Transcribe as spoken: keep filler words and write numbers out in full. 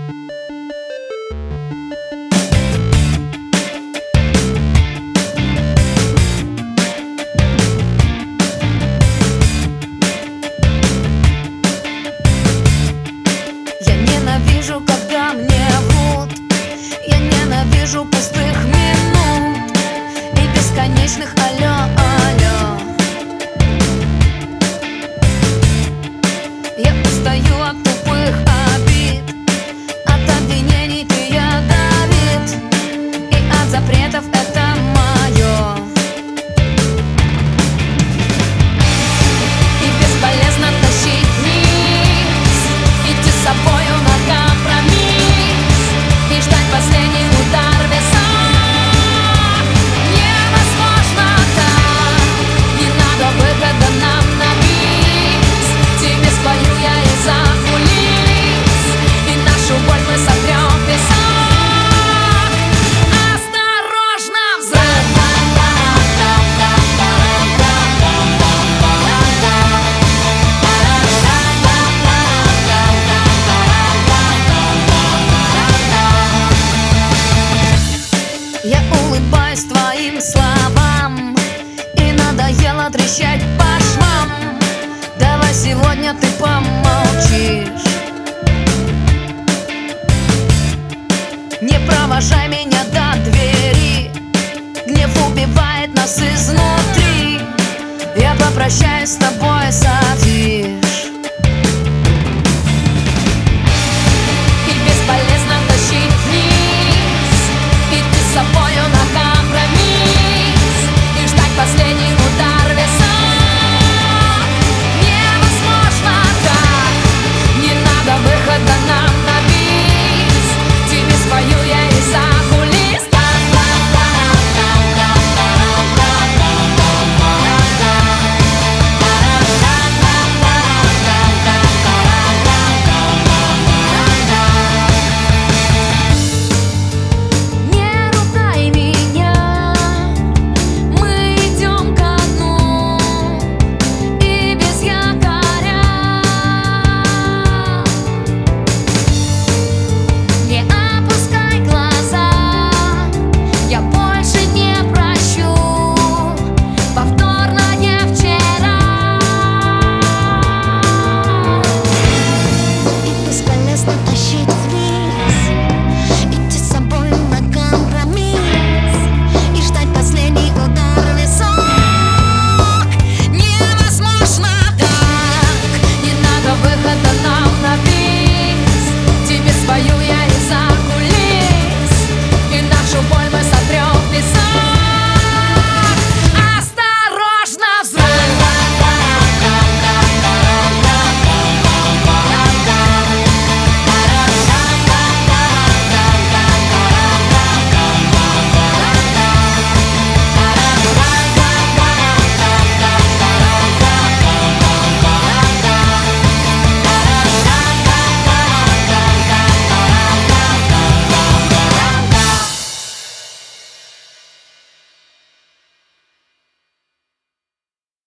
Я ненавижу, когда мне врут. Я ненавижу пустых минут и бесконечных алло, алло. Я устаю от тупых обид, от обвинений ты ядовит, и от запретов это мое. И бесполезно тащить вниз, идти с собою на компромисс и ждать последний удар в висок. Невозможно так, не надо выхода нам на бис. Тебе спою я из-за кулис, и нашу боль мы сотрем в песок. Осторожно, взрыв! Я улыбаюсь твоим словам, и надоело трещать по швам. Давай сегодня ты помолчишь, не провожай меня до двери. Гнев убивает нас изнутри. Я попрощаюсь с тобой со